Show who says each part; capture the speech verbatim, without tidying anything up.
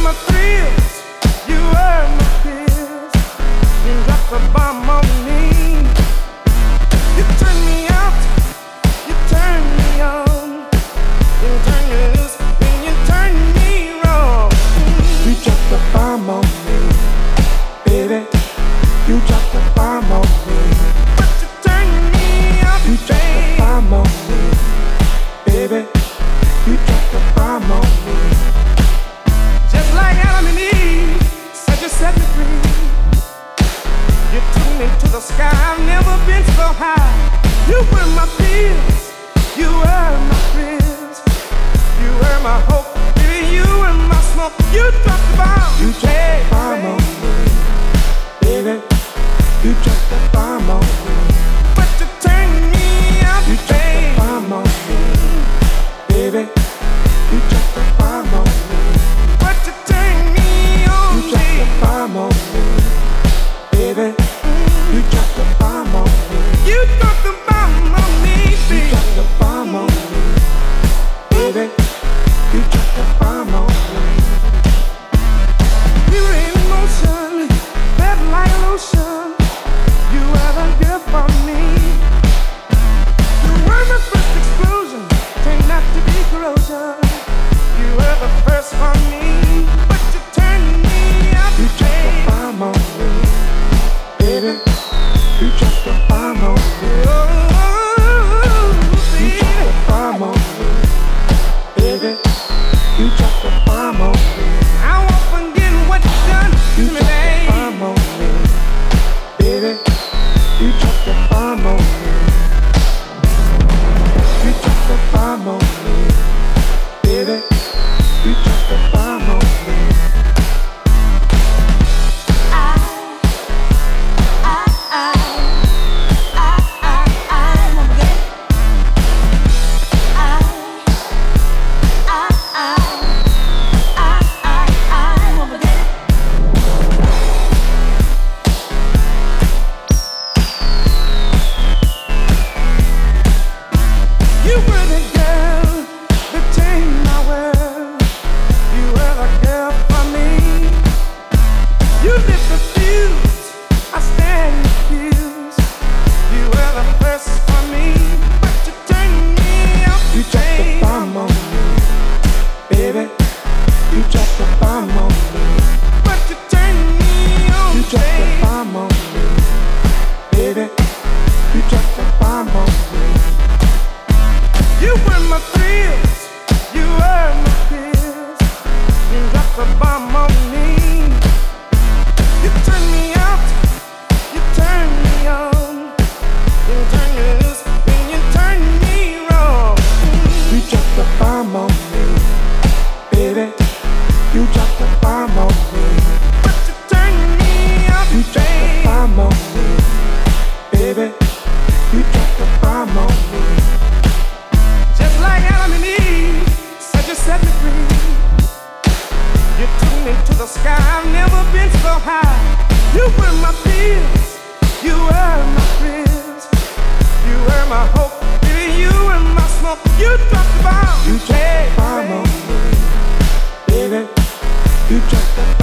Speaker 1: my thrills, you were my fears. You dropped the bomb on me. You turned me out, you turned me on. You turned me loose, and you turned me wrong.
Speaker 2: You dropped the bomb on me, baby. You dropped the bomb on me.
Speaker 1: But you turned me out,
Speaker 2: You dropped the bomb on me, baby. You dropped the bomb on me.
Speaker 1: just like Adam and Eve, said you set me free. You took me to the sky, I've never been so high. You were my peers, you were my friends. You were my hope, baby, you were my smoke. You dropped the bomb,
Speaker 2: You dropped the bomb on me, baby. You dropped the bomb on me.
Speaker 1: but you turned me out,
Speaker 2: You dropped the bomb on me, baby. You dropped the bomb on me.
Speaker 1: but you turned me on,
Speaker 2: You dropped the bomb on me, baby. You dropped the bomb on me.
Speaker 1: you dropped the bomb on me,
Speaker 2: You
Speaker 1: baby.
Speaker 2: dropped the bomb on me, baby. You dropped the bomb on me.
Speaker 1: You were in motion, felt like lotion. You were the girl for me. You were the first explosion, turned out to be corrosion. You were the first for me, but you turned me out,
Speaker 2: You dropped the
Speaker 1: babe.
Speaker 2: bomb on me, baby. You dropped the bomb on me.
Speaker 1: Oh,
Speaker 2: You dropped
Speaker 1: baby.
Speaker 2: the bomb on me, baby. You dropped the bomb on me.
Speaker 1: I won't forget what you done
Speaker 2: You
Speaker 1: to me,
Speaker 2: dropped the
Speaker 1: babe.
Speaker 2: bomb on me, baby. You dropped the bomb on me. You dropped the bomb on me, baby. You dropped the bomb on me.
Speaker 1: You were the girl that changed my world. You were the girl for me. You lit the fuse, I stand confused. You were the first for me, but you turned me out,
Speaker 2: You dropped the bomb on me, baby. You dropped the bomb on me.
Speaker 1: but you turned me on,
Speaker 2: You dropped the
Speaker 1: babe.
Speaker 2: bomb on me, baby. You dropped the bomb on me.
Speaker 1: You were my thrills, you were my fears. You dropped the bomb on me. You turned me out, you turned me on. You turned me loose, and you turned me wrong.
Speaker 2: You dropped the bomb on me, baby. You dropped the bomb on me.
Speaker 1: But you turned me out,
Speaker 2: You dropped the
Speaker 1: babe.
Speaker 2: bomb on me, baby. You dropped the bomb on me.
Speaker 1: Just like Adam and Eve, said you set me free. You took me to the sky, I've never been so high. You were my peers, you were my friends. You were my hope, baby, you were my smoke. You dropped the bomb,
Speaker 2: You dropped the bomb on me, baby. You dropped the